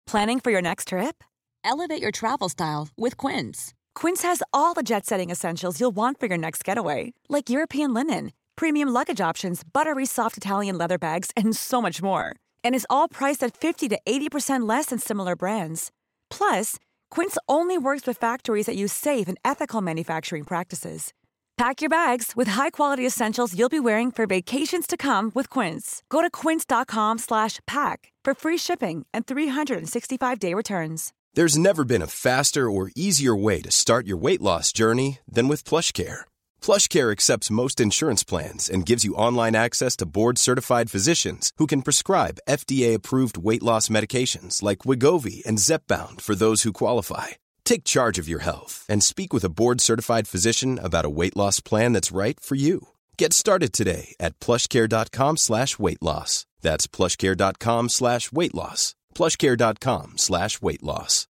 Planning for your next trip? Elevate your travel style with Quince. Quince has all the jet-setting essentials you'll want for your next getaway, like European linen, premium luggage options, buttery soft Italian leather bags, and so much more. And is all priced at 50 to 80% less than similar brands. Plus, Quince only works with factories that use safe and ethical manufacturing practices. Pack your bags with high-quality essentials you'll be wearing for vacations to come with Quince. Go to quince.com/pack for free shipping and 365-day returns. There's never been a faster or easier way to start your weight loss journey than with PlushCare. PlushCare accepts most insurance plans and gives you online access to board-certified physicians who can prescribe FDA-approved weight loss medications like Wegovy and Zepbound for those who qualify. Take charge of your health and speak with a board-certified physician about a weight loss plan that's right for you. Get started today at plushcare.com/weightloss. That's plushcare.com/weightloss. plushcare.com/weightloss.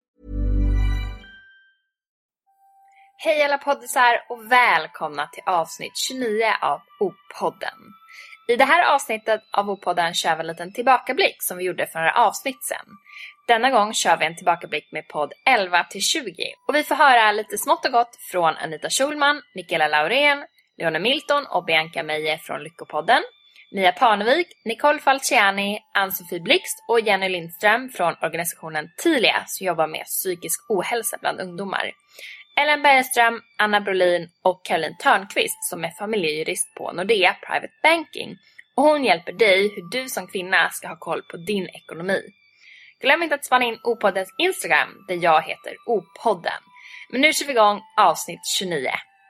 Hej alla poddisar och välkomna till avsnitt 29 av O-podden. I det här avsnittet av O-podden kör vi en liten tillbakablick som vi gjorde för några avsnitt sedan. Denna gång kör vi en tillbakablick med podd 11 till 20. Och vi får höra lite smått och gott från Anita Schulman, Mikaela Laurén, Leona Milton och Bianca Meije från Lyckopodden. Mia Parnevik, Nicole Falciani, Ann-Sofie Blixt och Jenny Lindström från organisationen Tilia som jobbar med psykisk ohälsa bland ungdomar. Ellen Bergström, Anna Brolin och Caroline Törnqvist som är familjejurist på Nordea Private Banking. Och hon hjälper dig hur du som kvinna ska ha koll på din ekonomi. Glöm inte att spana in O-poddens Instagram där jag heter O-podden. Men nu kör vi igång avsnitt 29.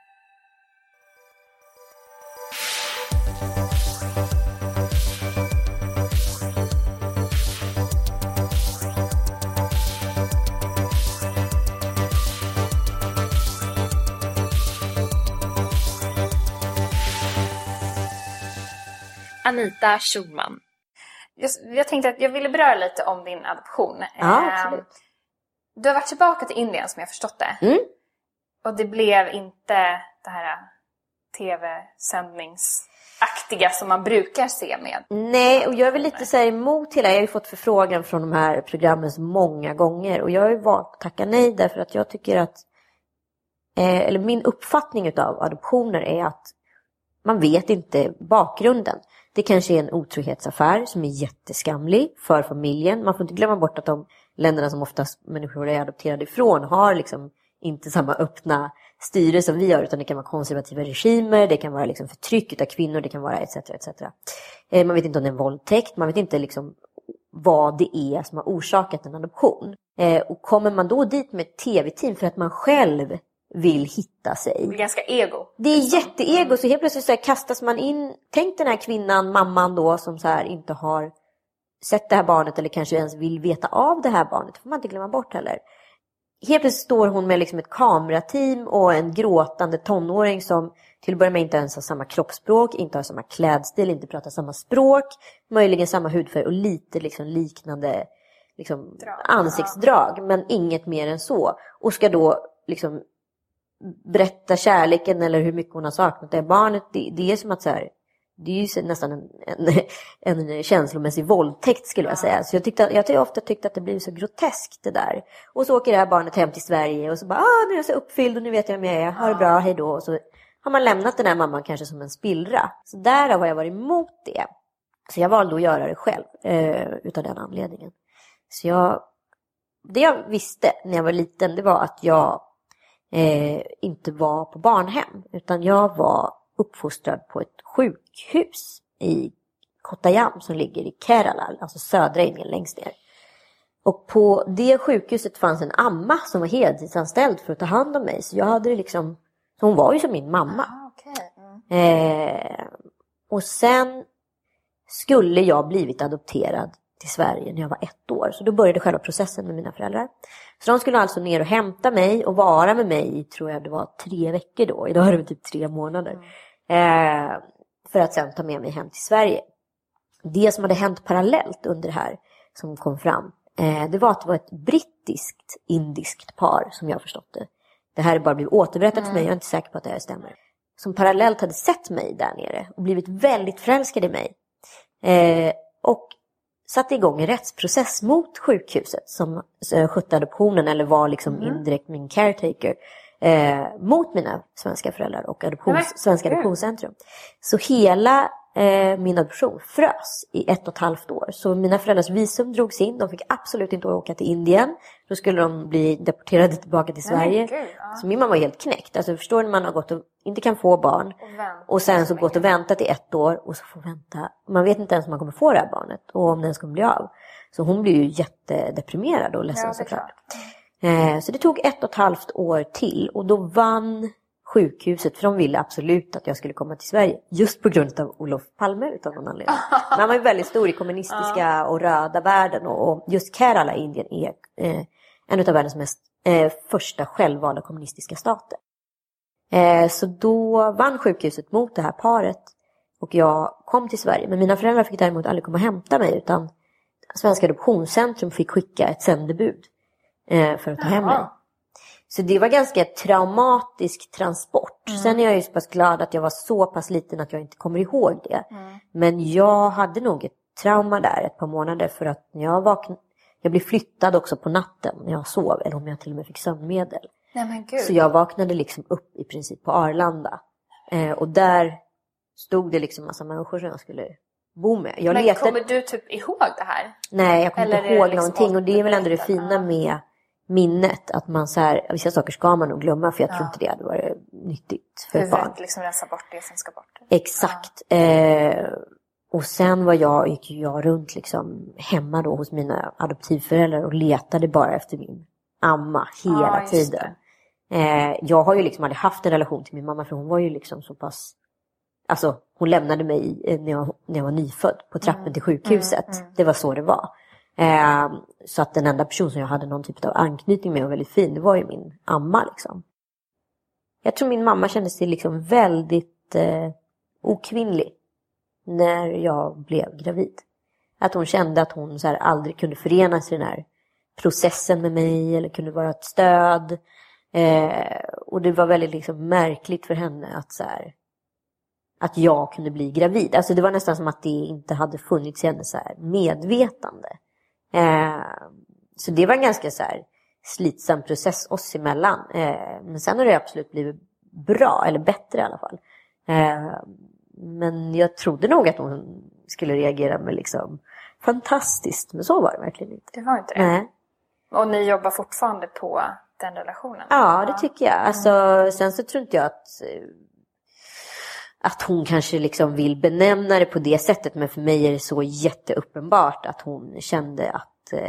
Anita Schulman. Jag tänkte att jag ville beröra lite om din adoption. Ja, absolut. Du har varit tillbaka till Indien som jag förstått det. Och det blev inte det här tv-sändningsaktiga som man brukar se med. Nej, och jag är väl lite så här emot hela. Jag har ju fått förfrågan från de här programmen så många gånger. Och jag har ju valt att tacka nej därför att jag tycker att eller min uppfattning utav adoptioner är att man vet inte bakgrunden. Det kanske är en otrohetsaffär som är jätteskamlig för familjen. Man får inte glömma bort att de länderna som oftast människor är adopterade ifrån har liksom inte samma öppna styre som vi har, utan det kan vara konservativa regimer, det kan vara liksom förtryck av kvinnor, det kan vara etc. Man vet inte om det är en våldtäkt, man vet inte liksom vad det är som har orsakat en adoption. Och kommer man då dit med ett tv-team för att man själv vill hitta sig. Det är ganska ego. Det är jätteego, så helt plötsligt så här kastas man in. Tänk den här kvinnan, mamman då, som så här inte har sett det här barnet eller kanske ens vill veta av det här barnet. Det får man inte glömma bort heller. Helt plötsligt står hon med liksom ett kamerateam och en gråtande tonåring som till att börja med inte ens har samma kroppsspråk, inte har samma klädstil, inte pratar samma språk, möjligen samma hudfärg och lite liksom liknande liksom ansiktsdrag, men inget mer än så. Och ska då liksom berätta kärleken eller hur mycket hon har saknat det barnet. Det är som att så här, det är ju nästan en känslomässig våldtäkt skulle jag säga. Så jag har ofta tyckt att det blir så groteskt det där. Och så åker det här barnet hem till Sverige och så bara, nu är jag så uppfylld och nu vet jag vem jag är. Ha det bra, hej då. Och så har man lämnat den här mamman kanske som en spillra. Så där har jag varit emot det. Så jag valde att göra det själv utav den anledningen. Så det jag visste när jag var liten, det var att jag inte var på barnhem, utan jag var uppfostrad på ett sjukhus i Kottayam som ligger i Kerala, alltså södra Indien längst ner. Och på det sjukhuset fanns en amma som var heltidsanställd för att ta hand om mig. Så jag hade liksom, så hon var ju som min mamma. Och sen skulle jag blivit adopterad till Sverige när jag var 1 år. Så då började själva processen med mina föräldrar. Så de skulle alltså ner och hämta mig och vara med mig i, tror jag det var 3 veckor då. Idag är det typ 3 månader. För att sen ta med mig hem till Sverige. Det som hade hänt parallellt under det här som kom fram. Det var att det var ett brittiskt-indiskt par som jag förstått det. Det här är bara blivit återberättat för mig. Jag är inte säker på att det här stämmer. Som parallellt hade sett mig där nere och blivit väldigt förälskade i mig. Och satte igång en rättsprocess mot sjukhuset som skötte adoptionen eller var liksom indirekt min caretaker mot mina svenska föräldrar och Svenska Adoptionscentrum. Så hela min adoption frös i 1,5 år. Så mina föräldrars visum drogs in. De fick absolut inte åka till Indien. Då skulle de bli deporterade tillbaka till Sverige. Så min mamma var helt knäckt. Alltså förstår ni, man har gått och inte kan få barn. Och sen så gått och väntat i 1 år. Och så får vänta. Man vet inte ens om man kommer få det här barnet. Och om den ska bli av. Så hon blir ju jättedeprimerad och ledsen såklart. Så det tog 1,5 år till. Och då vann sjukhuset, för de ville absolut att jag skulle komma till Sverige just på grund av Olof Palme utav någon anledning. Men han var ju väldigt stor i kommunistiska och röda världen, och just Kerala i Indien är en av världens mest första självvalda kommunistiska stater. Så då vann sjukhuset mot det här paret och jag kom till Sverige. Men mina föräldrar fick däremot aldrig komma och hämta mig, utan Svenska Adoptionscentrum fick skicka ett sändebud för att ta hem mig. Så det var ganska traumatisk transport. Sen är jag ju så pass glad att jag var så pass liten att jag inte kommer ihåg det. Men jag hade nog ett trauma där ett par månader, för att när jag vaknade, jag blev flyttad också på natten när jag sov, eller om jag till och med fick sömnmedel. Nej, men gud. Så jag vaknade liksom upp i princip på Arlanda. Och där stod det liksom massa människor som jag skulle bo med. Men kommer du typ ihåg det här? Nej, jag kommer inte ihåg liksom någonting. Och det är väl ändå det fina med minnet, att man så här, vissa saker ska man nog glömma, för jag tror inte det hade varit nyttigt för ett barn. Huvudet liksom rensa bort det som ska bort. Exakt. Och sen gick jag runt liksom hemma då hos mina adoptivföräldrar och letade bara efter min amma hela tiden. Jag har ju liksom aldrig haft en relation till min mamma, för hon var ju liksom så pass, alltså hon lämnade mig när jag var nyfödd på trappen till sjukhuset. Det var så det var. Så att den enda person som jag hade någon typ av anknytning med och väldigt fin, det var ju min amma liksom. Jag tror min mamma kände sig liksom väldigt okvinnlig när jag blev gravid. Att hon kände att hon så här aldrig kunde förenas i den här processen med mig, eller kunde vara ett stöd. Och det var väldigt liksom märkligt för henne att så här, att jag kunde bli gravid. Alltså det var nästan som att det inte hade funnits i henne så här medvetande. Så det var en ganska så här slitsam process oss emellan. Men sen har det absolut blivit bra, eller bättre i alla fall. Men jag trodde nog att hon skulle reagera med liksom fantastiskt. Men så var det verkligen inte. Det var inte det? Nej. Och ni jobbar fortfarande på den relationen? Ja, det tycker jag. Alltså, sen så tror inte jag att hon kanske liksom vill benämna det på det sättet. Men för mig är det så jätteuppenbart att hon kände att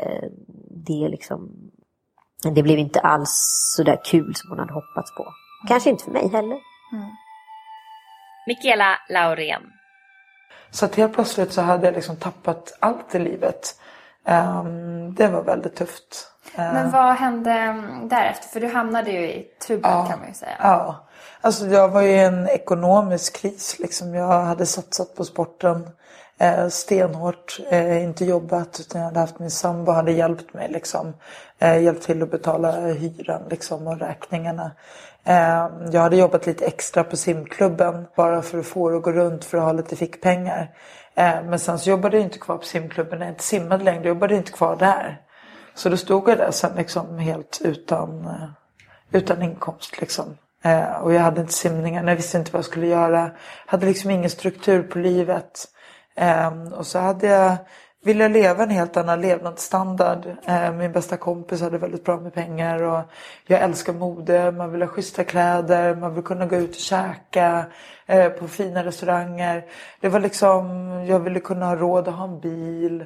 det blev inte alls så där kul som hon hade hoppats på. Kanske inte för mig heller. Michaela Laurén. Så att helt plötsligt så hade jag liksom tappat allt i livet. Det var väldigt tufft. Men vad hände därefter? För du hamnade ju i trubbel, kan man ju säga. Ja, alltså jag var ju i en ekonomisk kris. Liksom. Jag hade satsat på sporten stenhårt. Inte jobbat, utan jag hade haft min sambo, hade hjälpt mig. Liksom. Hjälpt till att betala hyran liksom, och räkningarna. Jag hade jobbat lite extra på simklubben bara för att få det att gå runt, för att ha lite fickpengar. Men sen så jobbade jag inte kvar på simklubben när jag inte simmade längre. Jag jobbade inte kvar där. Så då stod jag där sen liksom helt utan inkomst liksom. Och jag hade inte simningar, jag visste inte vad jag skulle göra. Hade liksom ingen struktur på livet. Och så ville jag leva en helt annan levnadsstandard. Min bästa kompis hade väldigt bra med pengar. Och jag älskar mode. Man vill ha schyssta kläder. Man vill kunna gå ut och käka på fina restauranger. Det var liksom, jag ville kunna ha råd att ha en bil.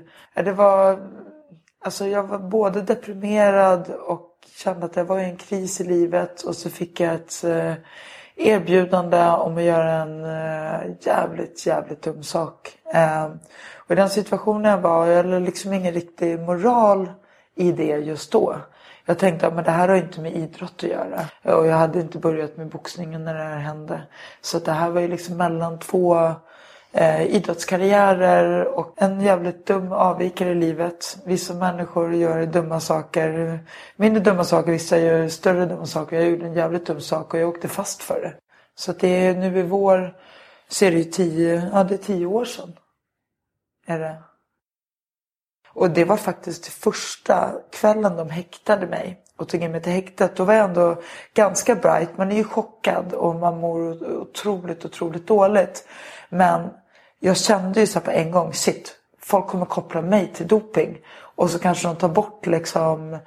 Jag var både deprimerad och kände att jag var i en kris i livet. Och så fick jag ett erbjudande om att göra en jävligt dum sak. Och i den situationen jag hade liksom ingen riktig moral i det just då. Jag tänkte att det här har inte med idrott att göra. Och jag hade inte börjat med boxningen när det här hände. Så det här var ju liksom mellan 2 idrottskarriärer och en jävligt dum avvikare i livet. Vissa människor gör dumma saker, mindre dumma saker, vissa gör större dumma saker. Jag gjorde en jävligt dum sak och jag åkte fast för det. Så att det är nu i vår, så är det 10 år sedan. Är det? Och det var faktiskt första kvällen de häktade mig och tog in mig till häktet. Då var jag ändå ganska bright. Man är ju chockad och man mår otroligt dåligt. Men jag kände ju så på en gång, shit, folk kommer koppla mig till doping. Och så kanske de tar bort liksom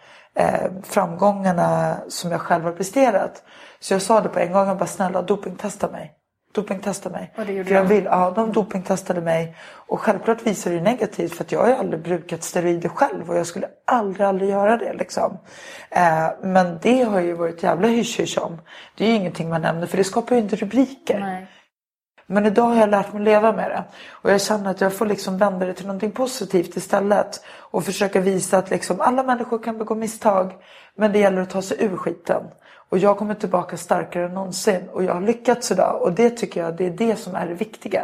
framgångarna som jag själv har presterat. Så jag sa det på en gång, jag bara snälla dopingtesta mig. Och det gjorde för jag vill, de dopingtestade mig. Och självklart visar det negativt för att jag har ju aldrig brukat steroider själv. Och jag skulle aldrig göra det liksom. Men det har ju varit jävla hysch om. Det är ju ingenting man nämner för det skapar ju inte rubriker. Nej. Men idag har jag lärt mig leva med det. Och jag känner att jag får liksom vända det till någonting positivt istället. Och försöka visa att liksom alla människor kan begå misstag. Men det gäller att ta sig ur skiten. Och jag kommer tillbaka starkare än någonsin. Och jag har lyckats idag. Och det tycker jag, det är det som är det viktiga.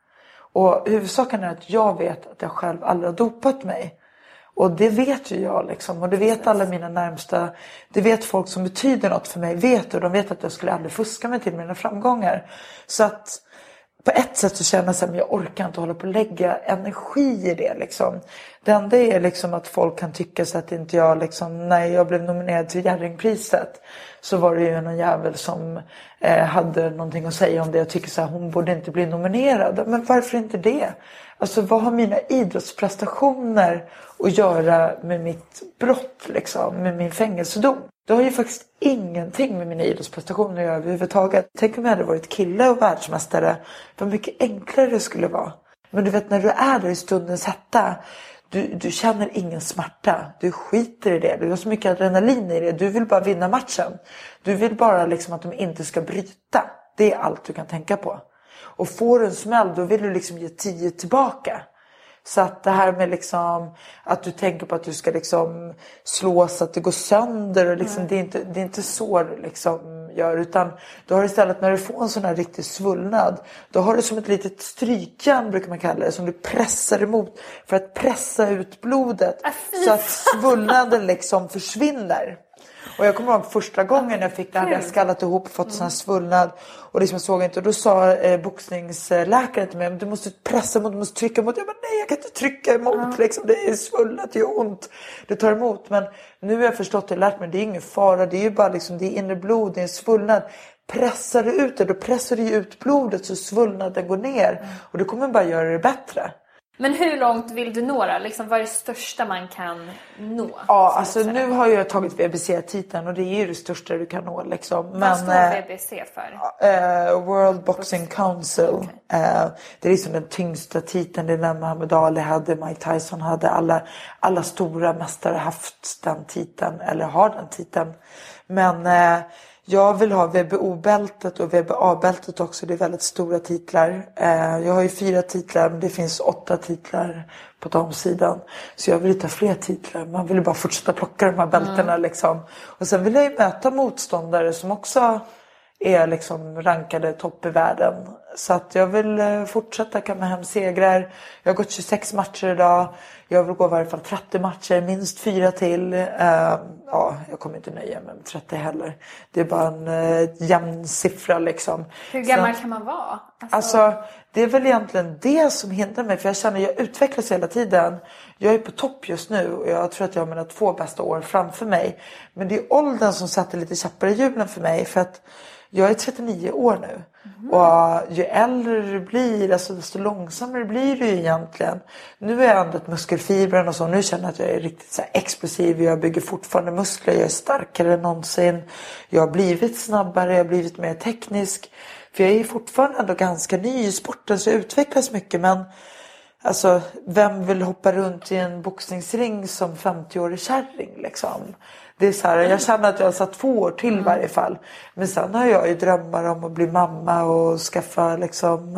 Och huvudsaken är att jag vet att jag själv aldrig har dopat mig. Och det vet ju jag liksom. Och det vet alla mina närmsta. Det vet folk som betyder något för mig. Vet och de vet att jag skulle aldrig fuska mig till mina framgångar. Så att på ett sätt så känner jag att jag orkar inte hålla på att lägga energi i det liksom. Det enda är liksom att folk kan tycka så att inte jag liksom, när jag blev nominerad till Jerringpriset så var det ju någon jävel som hade någonting att säga om det. Jag tycker så här, hon borde inte bli nominerad. Men varför inte det? Alltså vad har mina idrottsprestationer att göra med mitt brott liksom, med min fängelsedom? Det har ju faktiskt ingenting med mina idrottsprestationer att göra överhuvudtaget. Tänk om jag hade varit kille och världsmästare. Vad mycket enklare det skulle vara. Men du vet när du är där i stundens hetta. Du känner ingen smärta. Du skiter i det. Du har så mycket adrenalin i det. Du vill bara vinna matchen. Du vill bara liksom att de inte ska bryta. Det är allt du kan tänka på. Och får du en smäll då vill du liksom ge 10 tillbaka. Så att det här med liksom att du tänker på att du ska liksom slå så att det går sönder och liksom, det är inte så du liksom gör, utan du har istället när du får en sån här riktig svullnad, då har du som ett litet strykjärn brukar man kalla det, som du pressar emot för att pressa ut blodet så att svullnaden liksom försvinner. Och jag kommer ihåg första gången jag fick det, hade jag skallat ihop och fått sån här svullnad. Och liksom jag såg inte. Och då sa boxningsläkaren till mig, du måste pressa emot, du måste trycka emot. Jag bara, nej jag kan inte trycka emot. Liksom, det är svullnat, det gör ont. Det tar emot. Men nu har jag förstått och lärt mig, det är ingen fara. Det är ju bara liksom, det är inre blod, det är en svullnad. Pressar du ut det, då pressar du ut blodet så svullnaden går ner. Och det kommer bara göra det bättre. Men hur långt vill du nå då? Liksom, vad är det största man kan nå? Ja, alltså nu har jag tagit WBC-titeln och det är ju det största du kan nå. Liksom. Men, vad står WBC för? World Boxing Council. Okay. Det är liksom den tyngsta titeln. Det är när Muhammad Ali hade, Mike Tyson hade. Alla stora mästare haft den titeln. Eller har den titeln. Men jag vill ha WBO-bältet och WBA-bältet också. Det är väldigt stora titlar. Jag har ju 4 titlar men det finns 8 titlar på damsidan. Så jag vill inte ha fler titlar. Man vill bara fortsätta plocka de här bälterna liksom. Och sen vill jag ju möta motståndare som också är liksom rankade topp i världen. Så att jag vill fortsätta kamma hem segrar. Jag har gått 26 matcher idag. Jag vill gå i varje fall 30 matcher, minst 4 till. Ja, jag kommer inte nöja mig med 30 heller. Det är bara en jämn siffra liksom. Hur gammal kan man vara? Alltså, det är väl egentligen det som hindrar mig. För jag känner att jag utvecklas hela tiden. Jag är på topp just nu och jag tror att jag har mina 2 bästa år framför mig. Men det är åldern som sätter lite käppar i hjulen för mig. För att jag är 39 år nu. Och ju äldre du blir, alltså desto långsammare blir du egentligen. Nu har jag ändrat muskelfibren och så. Nu känner jag att jag är riktigt så här explosiv. Jag bygger fortfarande muskler. Jag är starkare än någonsin. Jag har blivit snabbare. Jag har blivit mer teknisk. För jag är fortfarande ändå ganska ny i sporten. Så jag utvecklas mycket. Men alltså, vem vill hoppa runt i en boxningsring som 50-årig kärring liksom? Det är så här, jag känner att jag har satt 2 år till i varje fall. Men sen har jag ju drömmar om att bli mamma och skaffa liksom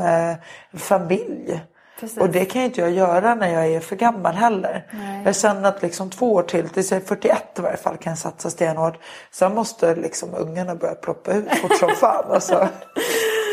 familj. Precis. Och det kan ju inte jag göra när jag är för gammal heller. Nej. Jag känner att liksom 2 år till 41 i varje fall kan jag satsa stenhårt. Sen måste liksom ungarna börja ploppa ut fort som fan. Alltså.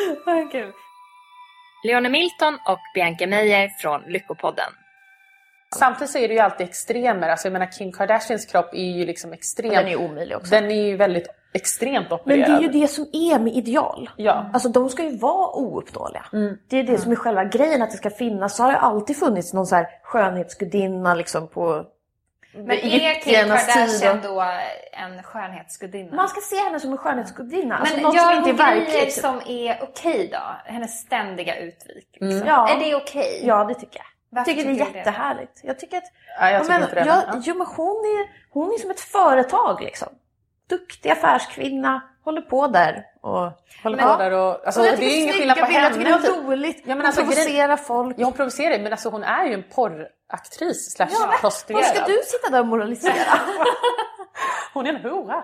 Leone Milton och Bianca Meijer från Lyckopodden. Samtidigt så är det ju alltid extremer. Alltså jag menar, Kim Kardashians kropp är ju liksom extrem. Den är omöjlig också. Den är ju väldigt extremt opererad. Men det är ju det som är med ideal. Ja. Alltså de ska ju vara ouppnåeliga. Det är det som är själva grejen, att det ska finnas. Så har det alltid funnits någon så här skönhetsgudinna liksom på... Men är Kim Kardashian då en skönhetsgudinna? Man ska se henne som en skönhetsgudinna. Men alltså något som inte är grejer verkligt. som är okej då? Hennes ständiga utvik. Liksom. Ja. Är det okej? Ja, det tycker jag. Varför Jag tycker det är tycker du det? jättehärligt. Jag tycker att... Jag tycker inte det. Jo, men hon är som ett företag liksom. Duktig affärskvinna. Håller på där. Och håller på där och, alltså, och det är ingen skillnad på henne. Jag tycker det är roligt. Ja, men hon alltså, provocerar folk. Ja, hon provocerar, men alltså, hon är ju en porraktris / Vad prostituerad. ska du sitta där och moralisera? Hon är en hora.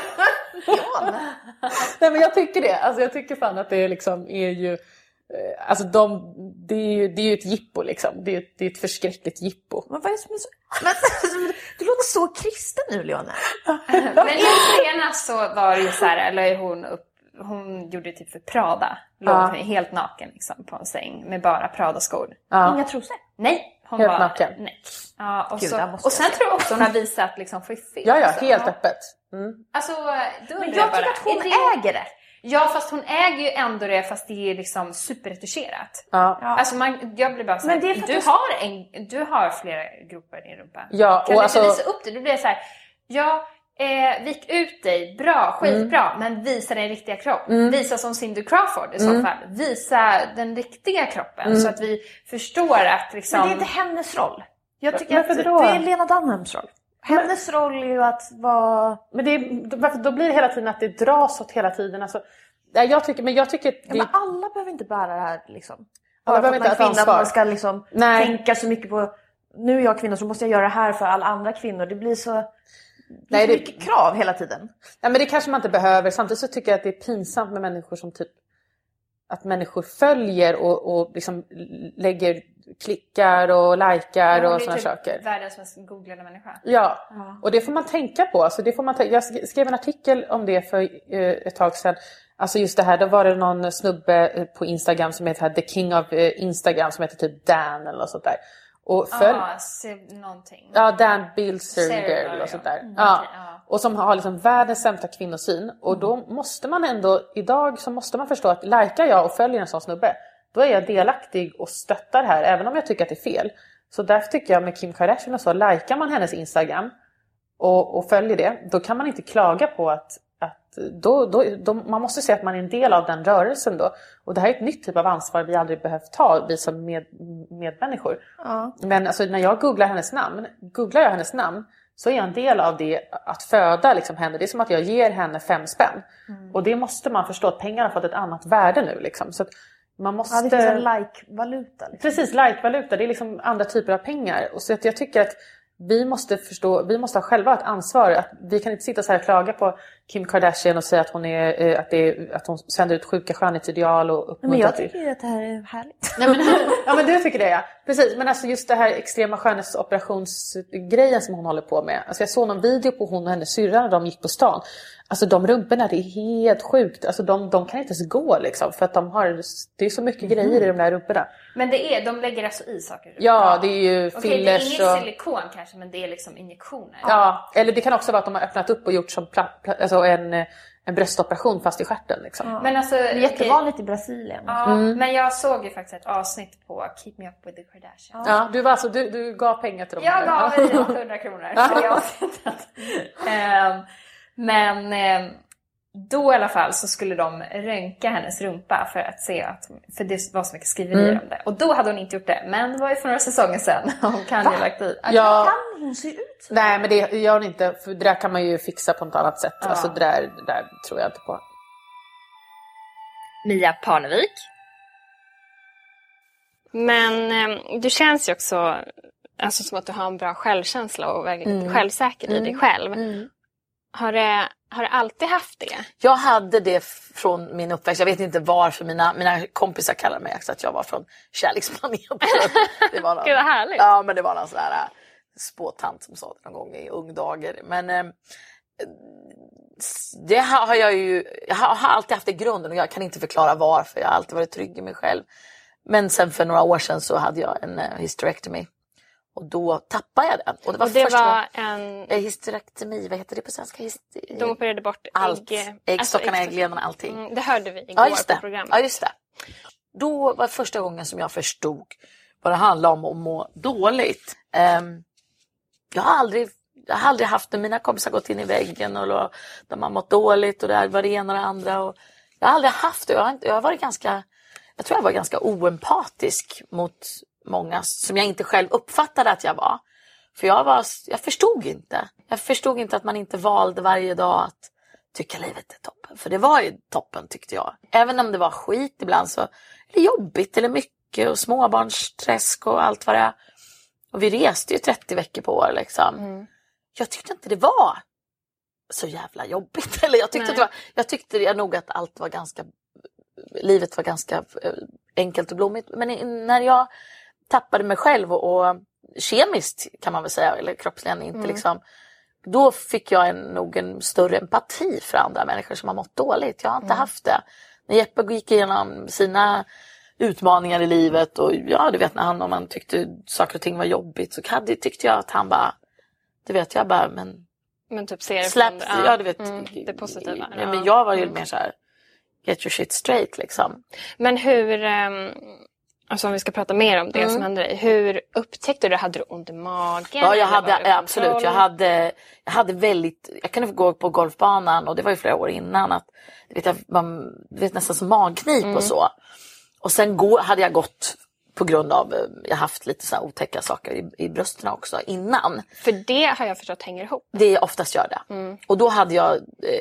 Nej, men jag tycker det. Alltså, jag tycker fan att det liksom är ju... Alltså det är ju ett jippo liksom. Det är ett förskräckligt jippo. Men vad är det som är så... Du låter så kristen nu, Leona. Men i senast så var det ju så här, eller hon gjorde typ för Prada. Låg helt naken liksom, på en säng med bara Prada-skor. Inga trosor. Nej, hon helt var naken. Nej. Ja, och, Gud, och sen tror jag också hon har visat liksom fiffigt. Ja, också. helt öppet. Alltså, då Men undrar jag bara, tycker att hon är äger det. Ja, fast hon äger ju ändå det, fast det är liksom superretuscherat. Ja. Alltså jag blir bara så här, Men det är för du har flera grupper i din rumpa. Ja, Kan och du inte alltså... visa upp det? Du blir så här, vik ut dig, bra, skitbra, men visa din riktiga kropp. Visa som Cindy Crawford i så fall. Visa den riktiga kroppen så att vi förstår att liksom... Men det är inte hennes roll. Jag tycker att Varför det då? är Lena Dunhams roll. Hennes roll är ju att vara... Men då blir det hela tiden att det dras åt hela tiden. Alltså, jag tycker Men alla behöver inte bära det här liksom. Alla Bara för behöver att inte man ha kvinna, ansvar. att man ska liksom tänka så mycket på... Nu är jag kvinna så måste jag göra det här för alla andra kvinnor. Det blir så... Det är så mycket krav hela tiden. Nej, men det kanske man inte behöver. Samtidigt så tycker jag att det är pinsamt med människor som typ... Att människor följer och liksom lägger klickar och likar och såna saker. Världens mest googlade människa. Ja, och det får man tänka på. Alltså, jag skrev en artikel om det för ett tag sedan. Alltså just det här, då var det någon snubbe på Instagram som heter The King of Instagram, som heter typ Dan eller något sånt där. Och någonting. Ja, Dan Bilzerian eller sånt där. Ja. Och som har liksom världens sämsta kvinnosyn. Och då måste man ändå, idag så måste man förstå att likar jag och följer en sån snubbe, då är jag delaktig och stöttar här, även om jag tycker att det är fel. Så därför tycker jag med Kim Kardashian och så, likar man hennes Instagram och följer det, då kan man inte klaga på att då man måste se att man är en del av den rörelsen då. Och det här är ett nytt typ av ansvar vi aldrig behövt ta, vi som medmänniskor. Men alltså, när jag googlar jag hennes namn, så är jag en del av det, att föda liksom henne. Det är som att jag ger henne 5 spänn. Och det måste man förstå, att pengarna har fått ett annat värde nu liksom. Så att man måste... det finns en like-valuta. Liksom. Precis, like-valuta. Det är liksom andra typer av pengar. Och så att jag tycker att vi måste ha själva ett ansvar. Att vi kan inte sitta så här och klaga på Kim Kardashian och säga att hon att hon sänder ut sjuka skönhetsideal och uppmuntrar. Men jag tycker ju att det här är härligt. Nej, men, ja, men du tycker det, ja. Precis, men alltså just det här extrema skönhetsoperationsgrejen som hon håller på med. Alltså jag såg någon video på hon och hennes syrra när de gick på stan. Alltså de rumporna, det är helt sjukt. Alltså de kan inte ens gå liksom, för att det är så mycket grejer i de där rumporna. Men de lägger alltså i saker? Ja, det är ju fillers. Det är inget silikon kanske, men det är liksom injektioner. Ja, eller det kan också vara att de har öppnat upp och gjort som alltså en bröstoperation fast i stjärten liksom. Ja. Men alltså, det är jättevanligt i Brasilien. Ja, men jag såg ju faktiskt ett avsnitt på Keep Me Up With The Kardashians. Ja, du var alltså, du gav pengar till dem. Jag gav 100 kronor för det avsnittet. Men då i alla fall så skulle de röntga hennes rumpa för att se för det var så mycket skriverier om det. Och då hade hon inte gjort det. Men det var ju för några säsonger sedan. Hon kan ju lagt i. Ja. Kan hon se ut så? Nej, men det gör hon inte. För det där kan man ju fixa på något annat sätt. Alltså det där tror jag inte på. Mia Parnevik. Men du känns ju också alltså, som att du har en bra självkänsla och väldigt självsäker i dig själv. Har du alltid haft det? Jag hade det från min uppväxt. Jag vet inte varför mina kompisar kallar mig att jag var från kärleksplaneten. Det var någon, Gud, vad härligt. Ja, men det var någon sån där spåtant som sa det någon gång i ungdagar. Men det har jag har alltid haft i grunden, och jag kan inte förklara varför. Jag har alltid varit trygg i mig själv. Men sen för några år sedan så hade jag en hysterectomy. Och då tappade jag den. Och det var en... hysterektemi, vad heter det på svenska? De opererade bort allt. Äggstockarna, äggledarna, allting. Det hörde vi igår på programmet. Ja, just det. Då var första gången som jag förstod vad det handlade om att må dåligt. Jag har aldrig haft det. Mina kompisar gått in i väggen och de har mått dåligt och det var det ena och det andra. Och jag har aldrig haft det. Jag tror jag var ganska oempatisk mot många som jag inte själv uppfattade att jag var. För jag förstod inte. Jag förstod inte att man inte valde varje dag att tycka livet är toppen. För det var ju toppen, tyckte jag. Även om det var skit ibland, så är det jobbigt eller mycket och småbarnsträsk och allt vad det är. Och vi reste ju 30 veckor på år liksom. Jag tyckte inte det var så jävla jobbigt. Eller jag tyckte nog att allt var livet var ganska enkelt och blommigt. Men när jag tappade mig själv och kemiskt kan man väl säga, eller kroppsligen inte liksom, då fick jag nog en större empati för andra människor som har mått dåligt. Jag har inte haft det. När Jeppe gick igenom sina utmaningar i livet och du vet när man tyckte saker och ting var jobbigt, så tyckte jag att han bara, du vet, jag bara, men typ ser det du vet, det positiva. Men jag var ju mer så här, get your shit straight liksom. Men hur, alltså om vi ska prata mer om det som hände dig, hur upptäckte du? Hade du ont i magen? Ja, jag hade absolut. Jag hade väldigt, jag kunde gå på golfbanan, och det var ju flera år innan, att man vet nästan som magknip och så. Och sen hade jag gått på grund av, jag haft lite så här otäcka saker i brösten också innan. För det har jag förstått hänger ihop. Det oftast gör det. Och då hade jag,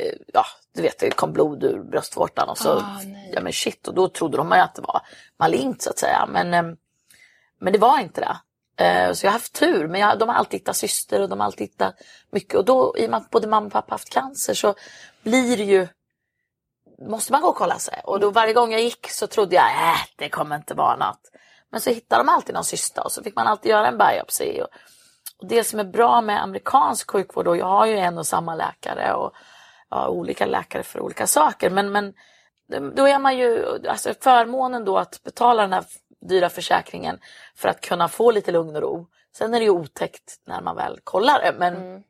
du vet, det kom blod ur bröstvårtan och så, men shit, och då trodde de att det var malignt så att säga. Men det var inte det. Så jag har haft tur, men de har alltid hittat syster och de har alltid hittat mycket. Och då, i och med att både mamma och pappa haft cancer, så blir det ju, måste man gå och kolla sig. Och då varje gång jag gick så trodde jag, det kommer inte vara något. Men så hittade de alltid någon cysta och så fick man alltid göra en biopsi. Och det som är bra med amerikansk sjukvård, och jag har ju en och samma läkare och olika läkare för olika saker. Men då är man ju, alltså förmånen då att betala den här dyra försäkringen för att kunna få lite lugn och ro. Sen är det ju otäckt när man väl kollar det. Men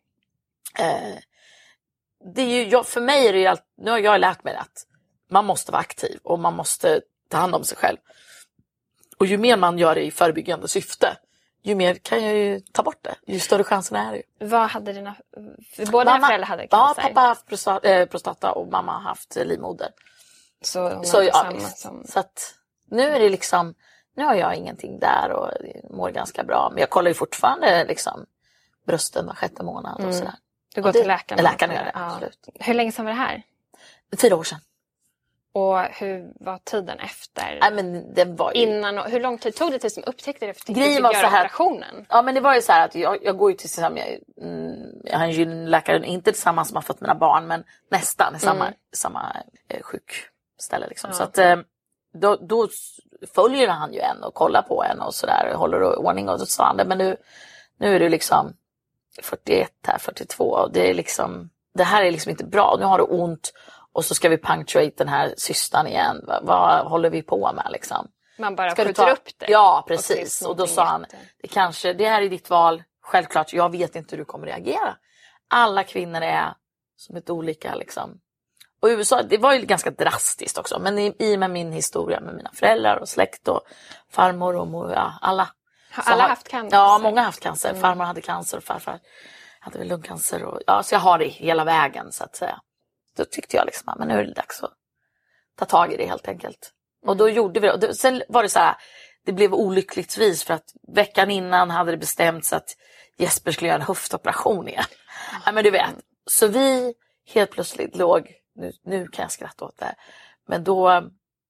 det är ju, för mig är det ju nu har jag lärt mig att man måste vara aktiv och man måste ta hand om sig själv. Och ju mer man gör det i förebyggande syfte, ju mer kan jag ju ta bort det. Ju större chansen är det. Vad hade båda dina föräldrar hade cancer? Ja, pappa har haft prostata och mamma har haft livmoder. Så så att nu är det liksom, nu har jag ingenting där och mår ganska bra. Men jag kollar ju fortfarande liksom brösten var 6:e månad och sådär. Du går till läkaren? Läkaren gör det, absolut. Hur länge sedan var det här? 4 år sedan. Och hur var tiden efter? Nej, men det var ju... Innan, och hur lång tid tog det tills de upptäckte det? För grejen var så här, operationen? Ja, men det var ju så här att jag går ju till jag har en gynläkare, inte tillsammans som har fått mina barn, men nästan i samma sjukställe liksom. Så att då följer han ju en och kollar på en och sådär, håller ordning, och så sa han det, men nu är du liksom 41 här, 42, och det är liksom, det här är liksom inte bra, nu har du ont. Och så ska vi punctuate den här cystan igen. Vad håller vi på med liksom? Man bara skjuter upp det. Ja, precis. Och då sa han, det här är ditt val. Självklart, jag vet inte hur du kommer reagera. Alla kvinnor är som ett olika liksom. Och i USA, det var ju ganska drastiskt också. Men i med min historia med mina föräldrar och släkt och farmor och mor, alla. Har alla haft cancer? Ja, många har haft cancer. Farmor hade cancer och farfar hade väl lungcancer. Och, så jag har det hela vägen så att säga. Då tyckte jag liksom, men nu är det dags att ta tag i det helt enkelt. Och då gjorde vi det. Sen var det så här, det blev olyckligtvis för att veckan innan hade det bestämts att Jesper skulle göra en höftoperation igen. Ja, men du vet. Så vi helt plötsligt låg, nu kan jag skratta åt det. Men då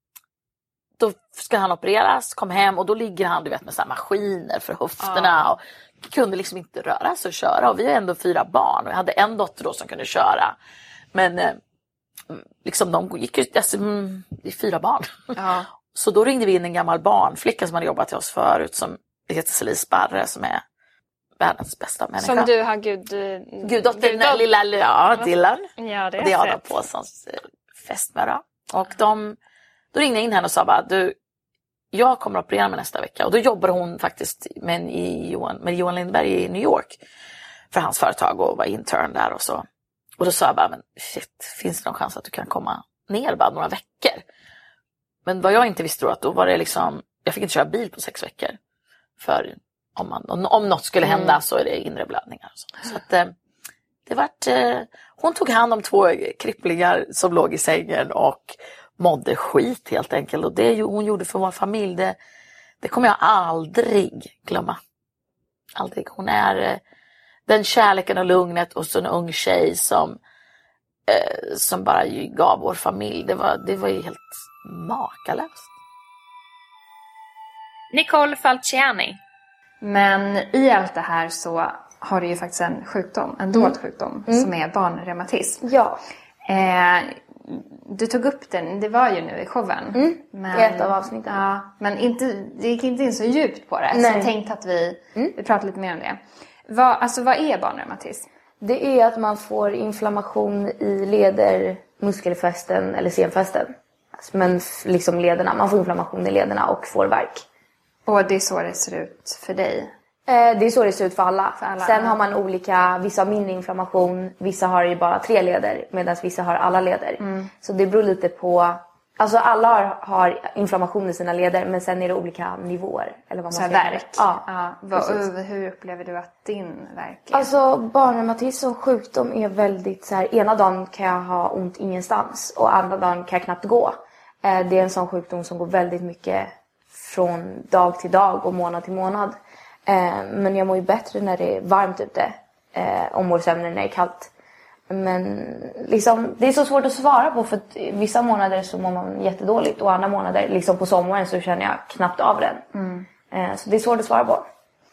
ska han opereras, kom hem och då ligger han, du vet, med så här maskiner för höfterna och kunde liksom inte röra sig och köra. Och vi har ändå 4 barn och jag hade en dotter då som kunde köra. Men liksom de gick ju, alltså, det är 4 barn. Ja. Så då ringde vi in en gammal barnflicka som hade jobbat till oss förut, som heter Celine Sparre, som är världens bästa människa. Som du har guddottern, lilla Dylan. Ja, det är det har de på som fest med då. Och då ringde jag in henne och sa bara, jag kommer att operera mig nästa vecka. Och då jobbar hon faktiskt med Johan Lindberg i New York för hans företag och var intern där och så. Och då sa jag bara, men shit, finns det någon chans att du kan komma ner bara några veckor? Men vad jag inte visste då var det liksom, jag fick inte köra bil på 6 veckor. För om något skulle hända så är det inre blödningar. Så att det vart, hon tog hand om 2 kripplingar som låg i sängen och mådde skit helt enkelt. Och det hon gjorde för vår familj, det kommer jag aldrig glömma. Aldrig. Hon är den kärleken och lugnet och så en ung tjej som bara gav vår familj. Det var ju helt makalöst. Nicole Falciani. Men i allt det här så har du ju faktiskt en sjukdom, en dold sjukdom som är barnreumatism. Ja. Du tog upp den, det var ju nu i showen. Men, i ett av avsnitten. Ja, men det gick inte in så djupt på det. Nej. Så jag tänkte att vi pratar lite mer om det. Vad är barnreumatism? Det är att man får inflammation i leder, muskelfästen eller senfästen. Men liksom lederna, man får inflammation i lederna och får värk. Och det är så det ser ut för dig? Det är så det ser ut för alla. Sen har man vissa har mindre inflammation, vissa har ju bara 3 leder medan vissa har alla leder. Så det beror lite på, alltså alla har inflammation i sina leder men sen är det olika nivåer. Eller vad man så värk? Ja. Hur upplever du att din värk är? Alltså barnreumatism som sjukdom är väldigt så här, ena dagen kan jag ha ont ingenstans och andra dagen kan jag knappt gå. Det är en sån sjukdom som går väldigt mycket från dag till dag och månad till månad. Men jag mår ju bättre när det är varmt ute och mår sämre när det är kallt. Men liksom, det är så svårt att svara på för att vissa månader så mår man jättedåligt och andra månader, liksom på sommaren så känner jag knappt av den. Så det är svårt att svara på.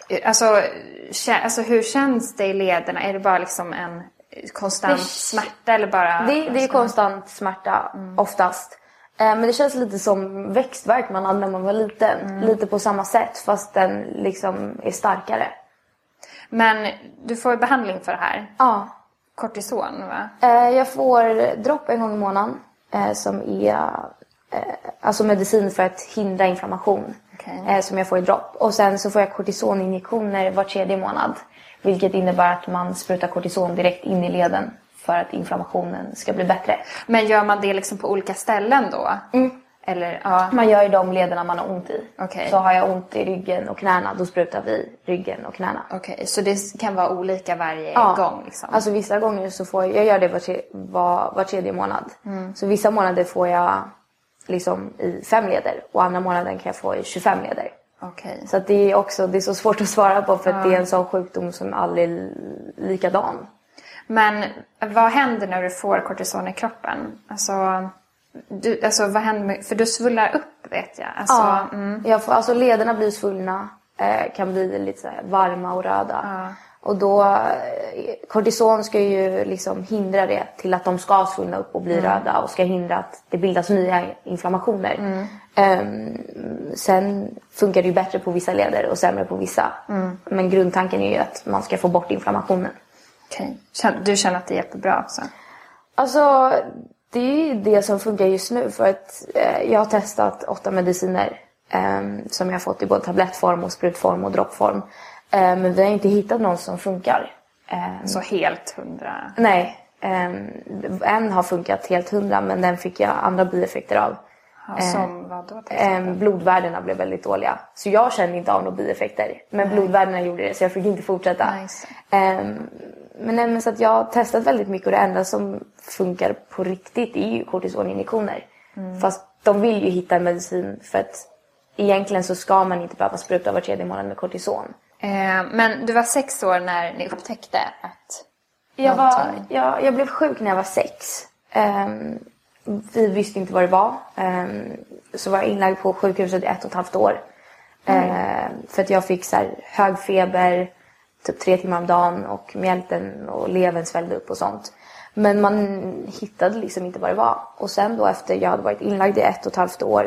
Alltså hur känns det i lederna? Är det bara liksom en konstant smärta eller bara... Det är konstant smärta oftast. Men det känns lite som växtvärk man hade när man var liten. Lite på samma sätt fast den liksom är starkare. Men du får behandling för det här? Ja. Kortison va? Jag får dropp en gång i månaden. Som är alltså medicin för att hindra inflammation. Okay. Som jag får i dropp. Och sen så får jag kortisoninjektioner var 3:e månad. Vilket innebär att man sprutar kortison direkt in i leden. För att inflammationen ska bli bättre. Men gör man det liksom på olika ställen då? Eller, ja. Man gör ju de lederna man har ont i. Okay. Så har jag ont i ryggen och knäna, då sprutar vi ryggen och knäna. Okej, så det kan vara olika varje gång? Liksom. Alltså vissa gånger så får jag gör det var 3:e månad. Så vissa månader får jag liksom i 5 leder och andra månaden kan jag få i 25 leder. Okay. Så att det är så svårt att svara på för att det är en sån sjukdom som aldrig är likadan. Men vad händer när du får kortison i kroppen? Alltså vad händer för du svullar upp vet jag. Alltså lederna blir svullna, kan bli lite så här varma och röda. Och då kortison ska ju liksom hindra det till att de ska svullna upp och bli röda och ska hindra att det bildas nya inflammationer. Sen funkar det ju bättre på vissa leder och sämre på vissa. Men grundtanken är ju att man ska få bort inflammationen. Okej. Du känner att det är jättebra också? Alltså, det är ju det som funkar just nu. För att jag har testat 8 mediciner som jag har fått i både tablettform och sprutform och droppform. Men vi har inte hittat någon som funkar. Så helt 100? Nej, en har funkat helt 100 men den fick jag andra bieffekter av. Som vad då? Blodvärdena blev väldigt dåliga. Så jag kände inte av några bieffekter. Men blodvärdena gjorde det så jag fick inte fortsätta. Nice. Men så att jag har testat väldigt mycket och det enda som funkar på riktigt är ju kortisoninjektioner. Fast de vill ju hitta en medicin för att egentligen så ska man inte behöva spruta var 3:e månad med kortison. Men du var 6 år när ni upptäckte att... Jag blev sjuk när jag var 6. Vi visste inte vad det var. Så var jag inlagd på sjukhuset i 1,5 år. För att jag fick så här hög feber, typ 3 timmar om dagen och mjälten och levern svällde upp och sånt. Men man hittade liksom inte vad det var. Och sen då efter jag hade varit inlagd i 1,5 år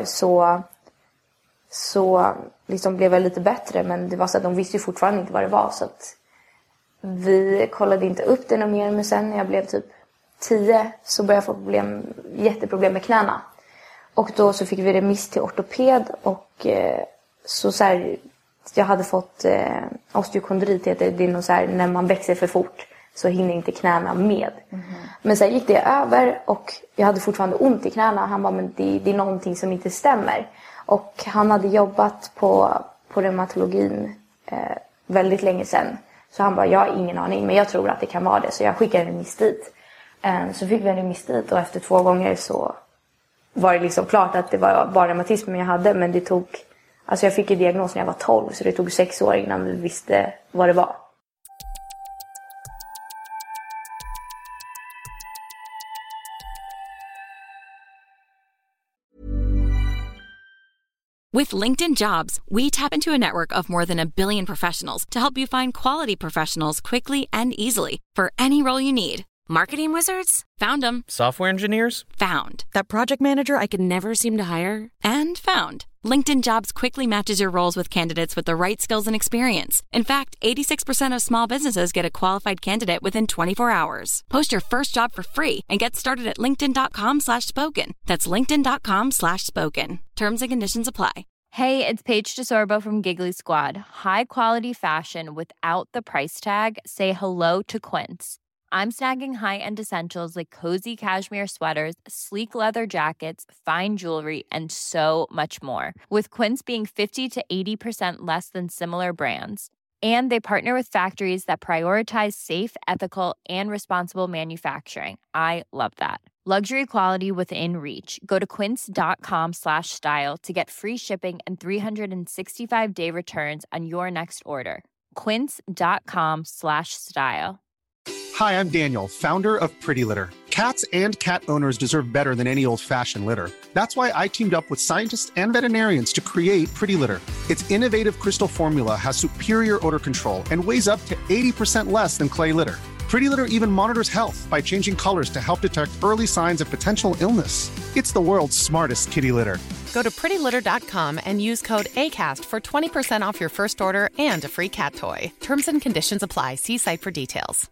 så liksom blev jag lite bättre. Men det var så att de visste ju fortfarande inte vad det var. Så att vi kollade inte upp det något mer. Men sen när jag blev typ 10 så började jag få jätteproblem med knäna. Och då så fick vi remiss till ortoped och så här, jag hade fått osteokondrit, det är nog så här, när man växer för fort så hinner inte knäna med. Men sen gick det över och jag hade fortfarande ont i knäna. Han bara, men det är någonting som inte stämmer. Och han hade jobbat på reumatologin väldigt länge sedan. Så han bara, jag har ingen aning, men jag tror att det kan vara det. Så jag skickade en remiss dit. Så fick vi en remiss dit och efter 2 gånger så var det liksom klart att det var bara reumatismen jag hade. Men det tog, alltså jag fick ju diagnos när jag var 12, så det tog 6 år innan vi visste vad det var. With LinkedIn Jobs, we tap into a network of more than 1 billion professionals to help you find quality professionals quickly and easily for any role you need. Marketing wizards? Found them. Software engineers? Found. That project manager I could never seem to hire? And found. LinkedIn Jobs quickly matches your roles with candidates with the right skills and experience. In fact, 86% of small businesses get a qualified candidate within 24 hours. Post your first job for free and get started at linkedin.com/spoken. That's linkedin.com/spoken. Terms and conditions apply. Hey, it's Paige DeSorbo from Giggly Squad. High quality fashion without the price tag. Say hello to Quince. I'm snagging high-end essentials like cozy cashmere sweaters, sleek leather jackets, fine jewelry, and so much more. With Quince being 50 to 80% less than similar brands. And they partner with factories that prioritize safe, ethical, and responsible manufacturing. I love that. Luxury quality within reach. Go to quince.com/style to get free shipping and 365-day returns on your next order. Quince.com/style. Hi, I'm Daniel, founder of Pretty Litter. Cats and cat owners deserve better than any old-fashioned litter. That's why I teamed up with scientists and veterinarians to create Pretty Litter. Its innovative crystal formula has superior odor control and weighs up to 80% less than clay litter. Pretty Litter even monitors health by changing colors to help detect early signs of potential illness. It's the world's smartest kitty litter. Go to prettylitter.com and use code ACAST for 20% off your first order and a free cat toy. Terms and conditions apply. See site for details.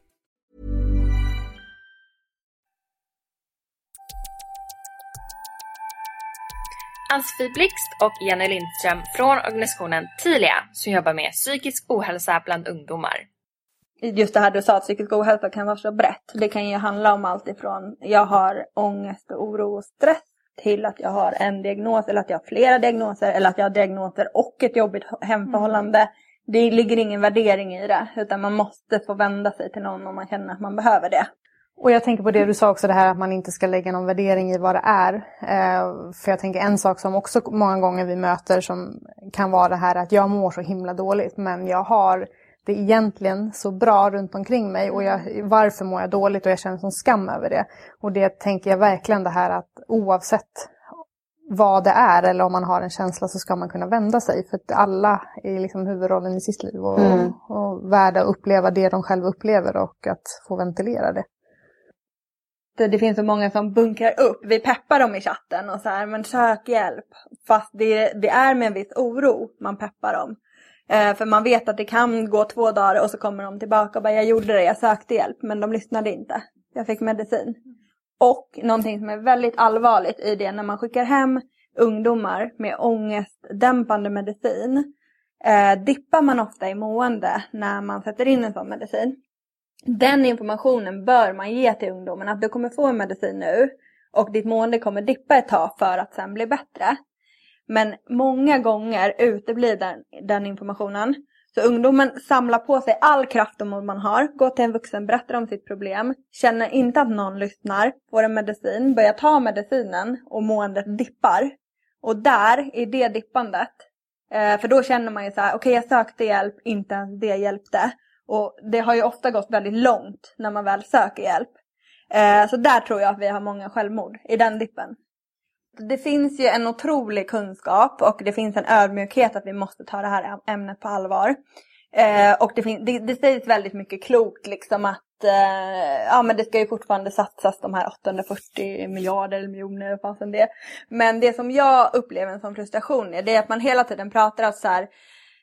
Ann-Sofie Blixt och Jenny Lindström från organisationen Tilia som jobbar med psykisk ohälsa bland ungdomar. Just det här du sa att psykisk ohälsa kan vara så brett. Det kan ju handla om allt ifrån jag har ångest och oro och stress till att jag har en diagnos eller att jag har flera diagnoser eller att jag har diagnoser och ett jobbigt hemförhållande. Det ligger ingen värdering i det utan man måste få vända sig till någon om man känner att man behöver det. Och jag tänker på det du sa också, det här att man inte ska lägga någon värdering i vad det är. För jag tänker en sak som också många gånger vi möter som kan vara det här att jag mår så himla dåligt. Men jag har det egentligen så bra runt omkring mig. Och varför mår jag dåligt och jag känner som skam över det. Och det tänker jag verkligen det här att oavsett vad det är eller om man har en känsla så ska man kunna vända sig. För att alla är liksom huvudrollen i sitt liv och värda att uppleva det de själva upplever och att få ventilera det. Det finns så många som bunkrar upp. Vi peppar dem i chatten och så här, men sök hjälp. Fast det är med en viss oro man peppar dem. För man vet att det kan gå 2 dagar och så kommer de tillbaka och bara jag gjorde det, jag sökte hjälp. Men de lyssnade inte. Jag fick medicin. Och någonting som är väldigt allvarligt i det när man skickar hem ungdomar med ångestdämpande medicin. Dippar man ofta i mående när man sätter in en sån medicin. Den informationen bör man ge till ungdomen att du kommer få en medicin nu och ditt mående kommer dippa ett tag för att sen bli bättre. Men många gånger uteblir den informationen. Så ungdomen samlar på sig all kraft och mod man har, går till en vuxen, berättar om sitt problem, känner inte att någon lyssnar, får en medicin, börjar ta medicinen och måendet dippar. Och där i det dippandet, för då känner man ju så här, okej, jag sökte hjälp, inte ens det hjälpte. Och det har ju ofta gått väldigt långt när man väl söker hjälp. Så där tror jag att vi har många självmord i den dippen. Det finns ju en otrolig kunskap och det finns en ödmjukhet att vi måste ta det här ämnet på allvar. Och det sägs väldigt mycket klokt liksom att men det ska ju fortfarande satsas de här 840 miljarder eller miljoner och fasen det. Men det som jag upplever som frustration är det att man hela tiden pratar så här.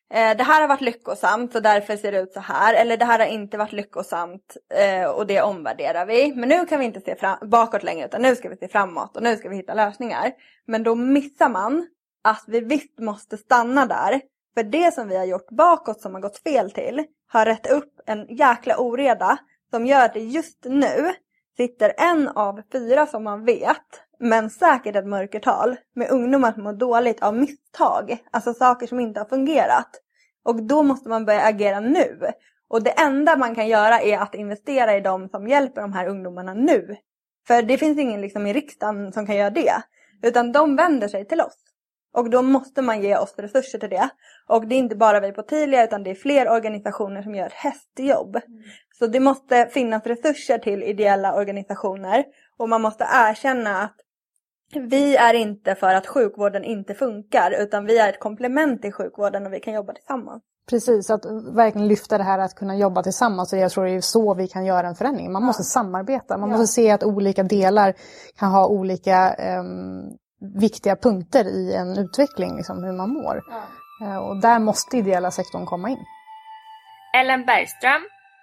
det här har varit lyckosamt så därför ser det ut så här. Eller det här har inte varit lyckosamt och det omvärderar vi. Men nu kan vi inte se bakåt längre utan nu ska vi se framåt och nu ska vi hitta lösningar. Men då missar man att vi visst måste stanna där. För det som vi har gjort bakåt som har gått fel till har rätt upp en jäkla oreda som gör att det just nu sitter 1 av 4 som man vet, men säkert ett mörkertal, med ungdomar som mår dåligt av misstag. Alltså saker som inte har fungerat. Och då måste man börja agera nu. Och det enda man kan göra är att investera i dem som hjälper de här ungdomarna nu. För det finns ingen liksom i riksdagen som kan göra det. Utan de vänder sig till oss. Och då måste man ge oss resurser till det. Och det är inte bara vi på Tilia utan det är fler organisationer som gör ett hästjobb. Så det måste finnas resurser till ideella organisationer. Och man måste erkänna att vi är inte för att sjukvården inte funkar. Utan vi är ett komplement till sjukvården och vi kan jobba tillsammans. Precis, att verkligen lyfta det här att kunna jobba tillsammans. Och jag tror det är så vi kan göra en förändring. Man måste samarbeta. Man måste se att olika delar kan ha olika viktiga punkter i en utveckling, liksom, hur man mår. Och där måste ideella sektorn komma in. Ellen Bergström.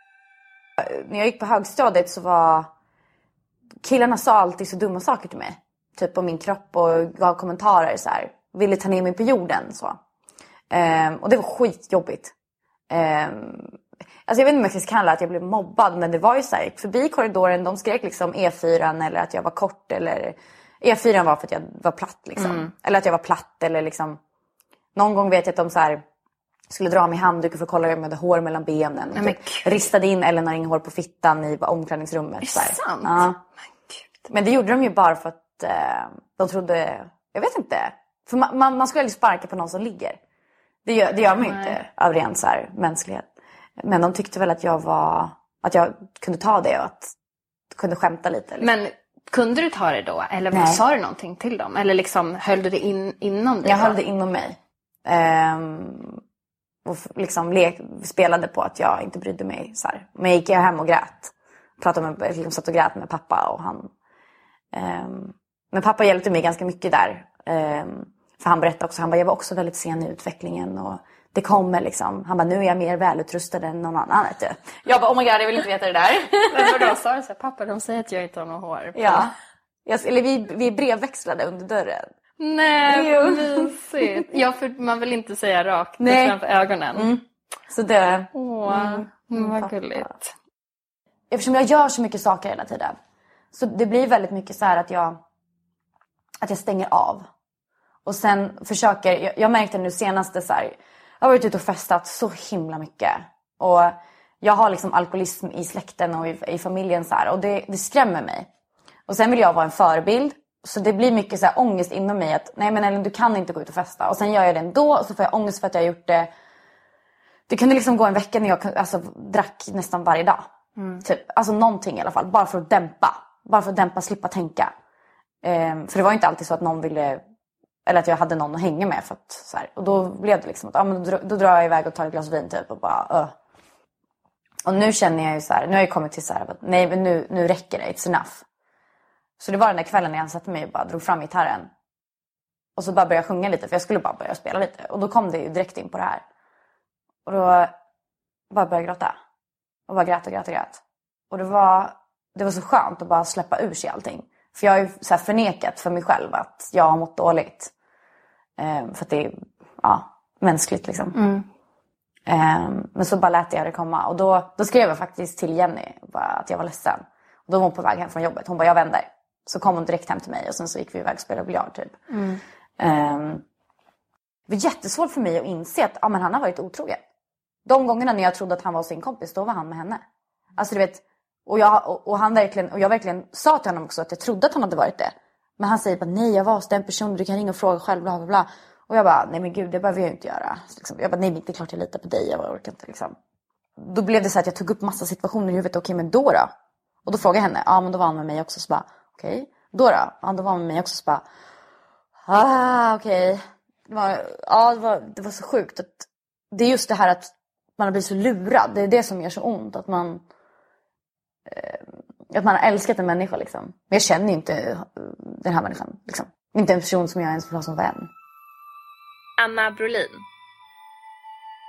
När jag gick på högstadiet så var killarna sa alltid så dumma saker till mig. Typ om min kropp och gav kommentarer så här. Ville ta ner mig på jorden så. Och det var skitjobbigt. Alltså jag vet inte om jag ska kalla att jag blev mobbad. Men det var ju så här, förbi korridoren, de skrek liksom E4 eller att jag var kort. Eller E4 var för att jag var platt liksom. Eller att jag var platt eller liksom. Någon gång vet jag att de så här skulle dra mig handduken för att kolla om jag hade hår mellan benen. Ristade in Ellen har ingen hår på fittan i omklädningsrummet. Är det sant? Ja. Men det gjorde de ju bara för att de trodde, jag vet inte. För man skulle aldrig sparka på någon som ligger. Det gör man ju inte av ren så här mänsklighet. Men de tyckte väl att jag kunde ta det och att jag kunde skämta lite. Liksom. Men kunde du ta det då? Eller sa du någonting till dem? Eller liksom höll du det inom dig? Jag höll det inom mig. Och liksom spelade på att jag inte brydde mig. Så här. Men jag gick hem och grät. Liksom satt och grät med pappa och han. Men pappa hjälpte mig ganska mycket där. För han berättade också, jag var också väldigt sen i utvecklingen och det kommer liksom. Han bara, nu är jag mer välutrustad än någon annan. Vet du. Jag bara, oh my god, jag vill inte veta det där. Men då sa du så här, pappa, de säger att jag inte har något hår. Ja, eller vi brevväxlade under dörren. Nej, vad mysigt. Ja, för man vill inte säga rakt framför ögonen. Så det... vad gulligt. Eftersom jag gör så mycket saker hela tiden. Så det blir väldigt mycket så här att jag stänger av. Och sen försöker, jag märkte nu senaste så här, jag har varit ute och festat så himla mycket. Och jag har liksom alkoholism i släkten och i familjen så här. Och det skrämmer mig. Och sen vill jag vara en förebild. Så det blir mycket så här ångest inom mig att nej men Ellen, du kan inte gå ut och festa. Och sen gör jag det ändå och så får jag ångest för att jag har gjort det. Det kunde liksom gå en vecka när jag drack nästan varje dag. Typ. Alltså någonting i alla fall. Bara för att dämpa, slippa tänka. För det var inte alltid så att någon ville... Eller att jag hade någon att hänga med. För att, så här, och då blev det liksom att men då drar jag iväg och tar ett glas vin typ. Och bara... Och nu känner jag ju så här... Nu har jag kommit till så här... Att, nej men nu räcker det. It's enough. Så det var den där kvällen när jag satte mig och bara drog fram gitarren. Och så bara började jag sjunga lite. För jag skulle bara börja spela lite. Och då kom det ju direkt in på det här. Och då bara började jag gråta. Och bara grät. Och det var så skönt att bara släppa ur sig allting. För jag har ju så här förnekat för mig själv att jag har mått dåligt. För att det är mänskligt liksom. Men så bara lät jag det komma. Och då skrev jag faktiskt till Jenny bara att jag var ledsen. Och då var hon på väg hem från jobbet. Hon bara, jag vänder. Så kom hon direkt hem till mig. Och sen så gick vi iväg och spelade biljard typ. Det var jättesvårt för mig att inse att men han har varit otrogen. De gångerna när jag trodde att han var sin kompis, då var han med henne. Alltså du vet... Och jag verkligen sa till honom också att jag trodde att han hade varit det. Men han säger bara, nej jag var hos den personen, du kan ringa och fråga själv, bla bla bla. Och jag bara, nej men gud, det behöver jag inte göra. Liksom, jag bara, nej men det är klart jag litar på dig, jag orkar inte liksom. Då blev det så att jag tog upp massa situationer i huvudet, okej men då. Och då frågade jag henne, men då var han med mig också, så bara, okej. Då? Ja, då var han med mig också, så bara, okej. Det var så sjukt. Att det är just det här att man har blivit så lurad, det är det som gör så ont, att man har älskat en människa liksom. Men jag känner inte den här människan liksom. Inte en person som jag ens vill ha som vän. Anna Brolin.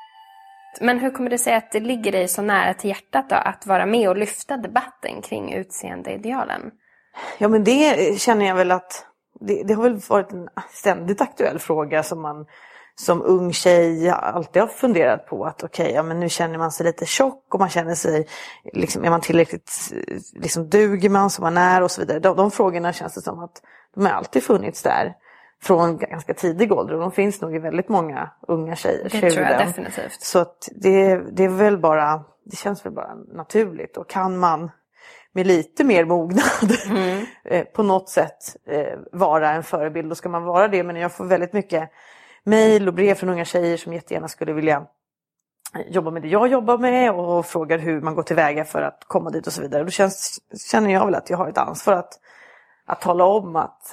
Men hur kommer det sig att det ligger dig så nära till hjärtat då, att vara med och lyfta debatten kring utseendeidealen? Ja, men det känner jag väl att det har väl varit en ständigt aktuell fråga som man som ung tjej alltid har funderat på. Att okej, ja, men nu känner man sig lite tjock och man känner sig, liksom, är man tillräckligt, liksom, duger man som man är och så vidare. De frågorna känns det som att de har alltid funnits där från ganska tidig ålder. Och de finns nog i väldigt många unga tjejer. Det tror jag definitivt. Så att det är väl bara, det känns väl bara naturligt. Och kan man med lite mer mognad på något sätt vara en förebild, då ska man vara det. Men jag får väldigt mycket mejl och brev från unga tjejer som jättegärna skulle vilja jobba med det jag jobbar med och frågar hur man går tillväga för att komma dit och så vidare. Då känner jag väl att jag har ett ansvar att tala om att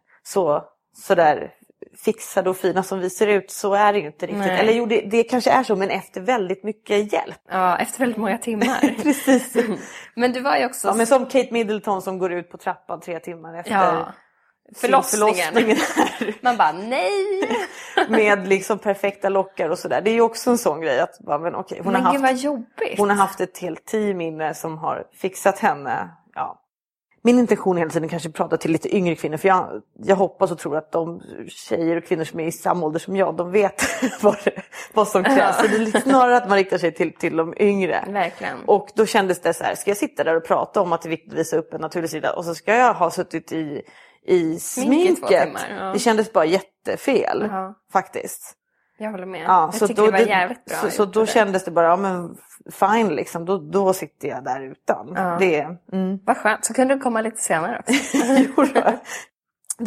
så där fixade och fina som vi ser ut, så är det ju inte riktigt. Nej. Eller jo, det kanske är så, men efter väldigt mycket hjälp. Ja, efter väldigt många timmar. Precis. Men du var ju också... Ja, men som Kate Middleton som går ut på trappan 3 timmar efter förlossningen. Man bara, nej! Med liksom perfekta lockar och sådär. Det är ju också en sån grej att, men okej, hon har haft ett helt team inne som har fixat henne. Ja. Min intention hela tiden kanske prata till lite yngre kvinnor. För jag hoppas och tror att de tjejer och kvinnor som är i samma ålder som jag, de vet vad som krävs. Så det är lite snarare att man riktar sig till de yngre. Verkligen. Och då kändes det så här, ska jag sitta där och prata om att det är viktigt att visa upp en naturlig sida, och så ska jag ha suttit i sminket. Ja. Det kändes bara jättefel, faktiskt. Jag håller med. Ja, jag tycker det var jävligt bra. Så då kändes det bara, ja men fine liksom, då sitter jag där utan. Ja. Vad skönt, så kunde du komma lite senare också. Det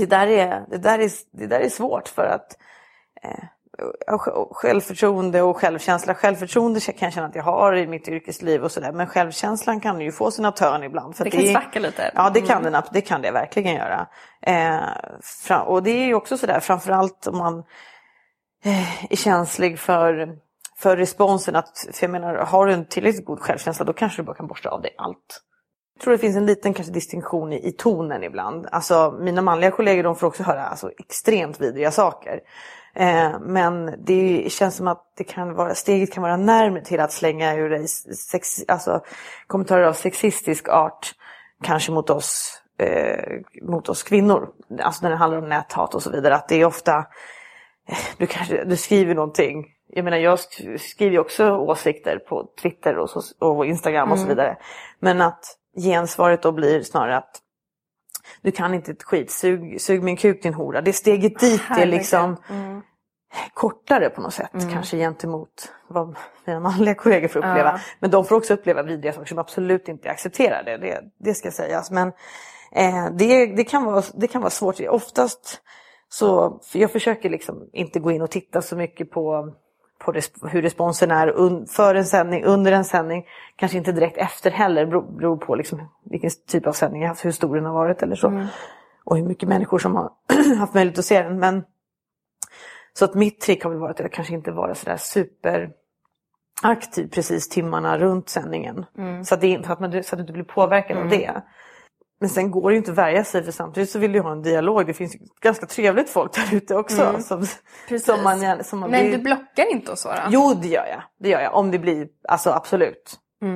där är svårt för att självförtroende och självkänsla. Självförtroende kan jag känna att jag har i mitt yrkesliv och sådär, men självkänslan kan ju få sina törn ibland. För det kan svacka lite. Ja, det kan det verkligen göra. Och det är ju också sådär, framförallt om man är känslig för responsen, för jag menar, har du en tillräckligt god självkänsla, då kanske du bara kan borsta av dig allt. Jag tror det finns en liten kanske distinktion i tonen ibland. Alltså mina manliga kollegor, de får också höra alltså extremt vidriga saker. Men det känns som att steget kan vara närmare till att slänga ur dig kommentarer av sexistisk art, kanske mot oss kvinnor. Alltså när det handlar om näthat och så vidare, att det är ofta du skriver någonting. Jag menar, jag skriver också åsikter på Twitter och Instagram och så vidare. Men att gensvaret då blir snarare att du kan inte ett skit, sug min kuk din hora. Det steget dit är liksom kortare på något sätt. Kanske gentemot vad mina manliga kollegor får uppleva. Men de får också uppleva vidriga saker som absolut inte accepterar det ska sägas. Men det kan vara svårt. Oftast så, för jag försöker liksom inte gå in och titta så mycket på hur responsen är för en sändning, under en sändning, kanske inte direkt efter heller, beror på liksom vilken typ av sändning jag haft, hur stor den har varit eller så, och hur mycket människor som har haft möjlighet att se den. Men så att mitt trick har väl varit att kanske inte vara sådär superaktiv precis timmarna runt sändningen, så att du inte blir påverkad av det. Men sen går det ju inte att värja sig, för samtidigt så vill du ha en dialog. Det finns ganska trevligt folk där ute också. Som man men du blockar inte och så då? Jo, det gör jag. Om det blir, alltså absolut.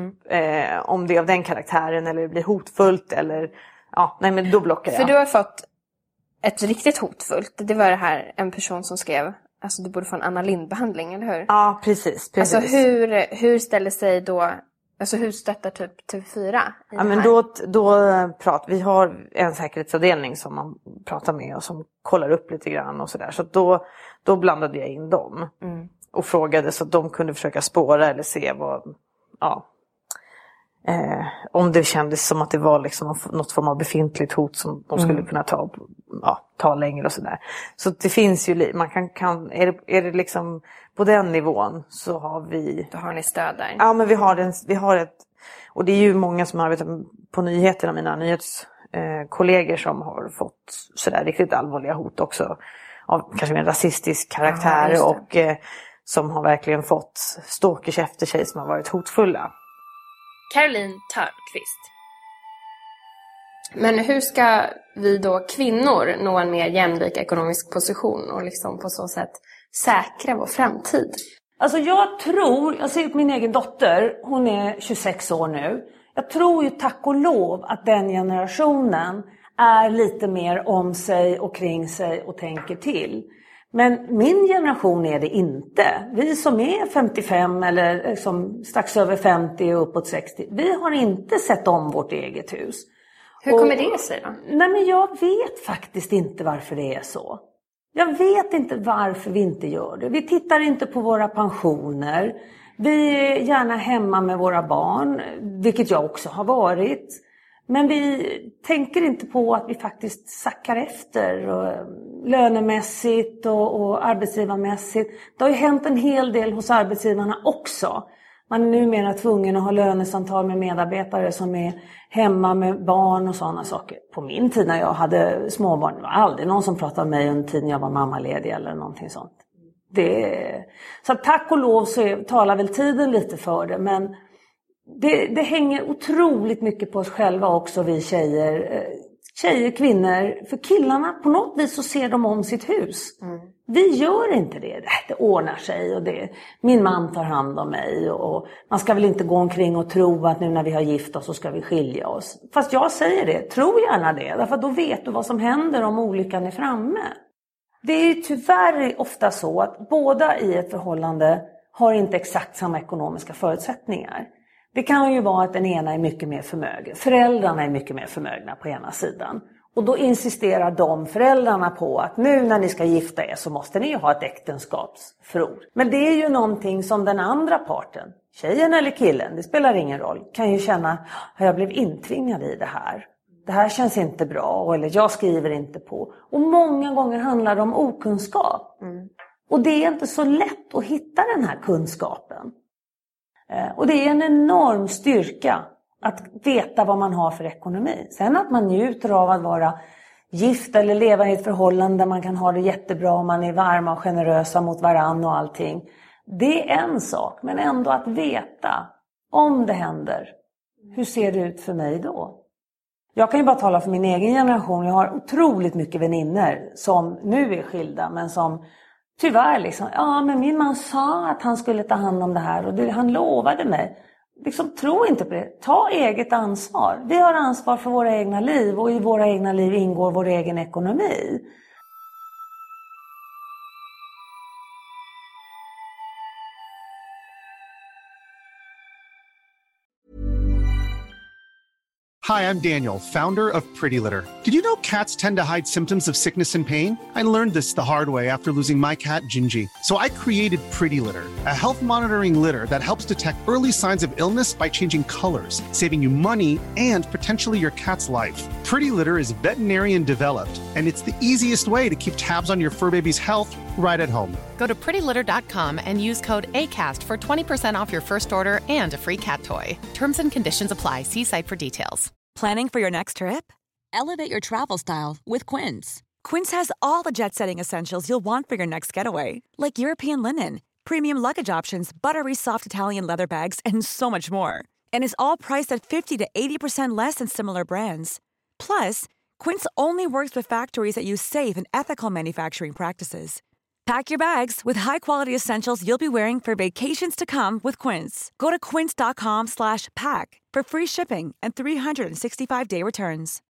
Om det är av den karaktären eller det blir hotfullt eller, men då blockar jag. För du har fått ett riktigt hotfullt. Det var det här, en person som skrev, alltså du borde få en Anna Lindh-behandling, eller hur? Ja, precis. Alltså hur ställer sig då... Alltså hur stöttar typ TV4? Ja, men vi har en säkerhetsavdelning som man pratar med och som kollar upp lite grann och sådär. Så då blandade jag in dem och frågade så att de kunde försöka spåra eller se om det kändes som att det var liksom något form av befintligt hot som de skulle kunna ta längre och sådär. Så det finns ju, man kan är det liksom på den nivån, så har vi... Då har ni stöd där. Ja, men vi har ett, och det är ju många som arbetar på nyheterna, mina nyhetskollegor som har fått sådär riktigt allvarliga hot också av kanske en rasistisk karaktär och som har verkligen fått stalkers efter sig som har varit hotfulla. Caroline Törnqvist. Men hur ska vi då kvinnor nå en mer jämlik ekonomisk position och liksom på så sätt säkra vår framtid? Alltså jag ser på min egen dotter, hon är 26 år nu. Jag tror ju tack och lov att den generationen är lite mer om sig och kring sig och tänker till. Men min generation är det inte. Vi som är 55 eller liksom strax över 50 och uppåt 60, vi har inte sett om vårt eget hus. Hur kommer det sig då? Nej, men jag vet faktiskt inte varför det är så. Jag vet inte varför vi inte gör det. Vi tittar inte på våra pensioner. Vi är gärna hemma med våra barn, vilket jag också har varit. Men vi tänker inte på att vi faktiskt sackar efter lönemässigt och arbetsgivarmässigt. Det har ju hänt en hel del hos arbetsgivarna också. Man är numera tvungen att ha lönesamtal med medarbetare som är hemma med barn och sådana saker. På min tid när jag hade småbarn, det var aldrig någon som pratade med mig under tiden jag var mammaledig eller någonting sånt. Så tack och lov så talar väl tiden lite för det, men det hänger otroligt mycket på oss själva också, vi tjejer, kvinnor. För killarna, på något vis så ser de om sitt hus. Vi gör inte det. Det ordnar sig och min man tar hand om mig. Och man ska väl inte gå omkring och tro att nu när vi har gift oss så ska vi skilja oss. Fast jag säger det, tro gärna det. Därför då vet du vad som händer om olyckan är framme. Det är ju tyvärr ofta så att båda i ett förhållande har inte exakt samma ekonomiska förutsättningar. Det kan ju vara att den ena är mycket mer förmögen. Föräldrarna är mycket mer förmögna på ena sidan. Och då insisterar de föräldrarna på att nu när ni ska gifta er så måste ni ju ha ett äktenskapsförord. Men det är ju någonting som den andra parten, tjejen eller killen, det spelar ingen roll, kan ju känna att jag blev intvingad i det här. Det här känns inte bra, eller jag skriver inte på. Och många gånger handlar det om okunskap. Och det är inte så lätt att hitta den här kunskapen. Och det är en enorm styrka att veta vad man har för ekonomi. Sen att man njuter av att vara gift eller leva i ett förhållande där man kan ha det jättebra och man är varma och generösa mot varann och allting. Det är en sak, men ändå att veta om det händer. Hur ser det ut för mig då? Jag kan ju bara tala för min egen generation. Jag har otroligt mycket vänner som nu är skilda men som tyvärr liksom, men min man sa att han skulle ta hand om det här och han lovade mig. Liksom, tro inte på det. Ta eget ansvar. Vi har ansvar för våra egna liv och i våra egna liv ingår vår egen ekonomi. Hi, I'm Daniel, founder of Pretty Litter. Did you know cats tend to hide symptoms of sickness and pain? I learned this the hard way after losing my cat, Gingy. So I created Pretty Litter, a health monitoring litter that helps detect early signs of illness by changing colors, saving you money and potentially your cat's life. Pretty Litter is veterinarian developed, and it's the easiest way to keep tabs on your fur baby's health right at home. Go to prettylitter.com and use code ACAST for 20% off your first order and a free cat toy. Terms and conditions apply. See site for details. Planning for your next trip? Elevate your travel style with Quince. Quince has all the jet-setting essentials you'll want for your next getaway, like European linen, premium luggage options, buttery soft Italian leather bags, and so much more. And is all priced at 50 to 80% less than similar brands. Plus, Quince only works with factories that use safe and ethical manufacturing practices. Pack your bags with high-quality essentials you'll be wearing for vacations to come with Quince. Go to quince.com/pack for free shipping and 365-day returns.